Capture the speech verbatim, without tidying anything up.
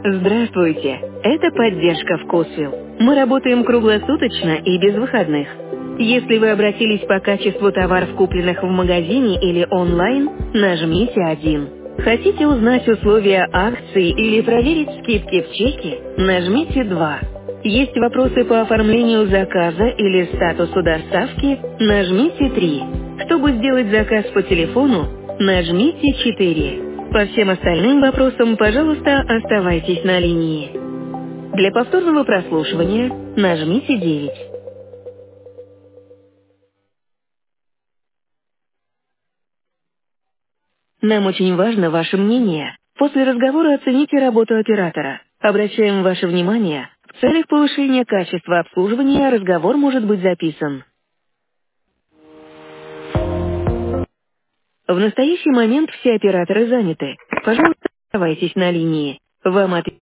Здравствуйте, это поддержка «Вкусвилл». Мы работаем круглосуточно и без выходных. Если вы обратились по качеству товаров, купленных в магазине или онлайн, нажмите один. Хотите узнать условия акций или проверить скидки в чеке? Нажмите два. Есть вопросы по оформлению заказа или статусу доставки? Нажмите три. Чтобы сделать заказ по телефону, нажмите четыре. По всем остальным вопросам, пожалуйста, оставайтесь на линии. Для повторного прослушивания нажмите девять. Нам очень важно ваше мнение. После разговора оцените работу оператора. Обращаем ваше внимание, в целях повышения качества обслуживания разговор может быть записан. В настоящий момент все операторы заняты. Пожалуйста, оставайтесь на линии. Вам ответят.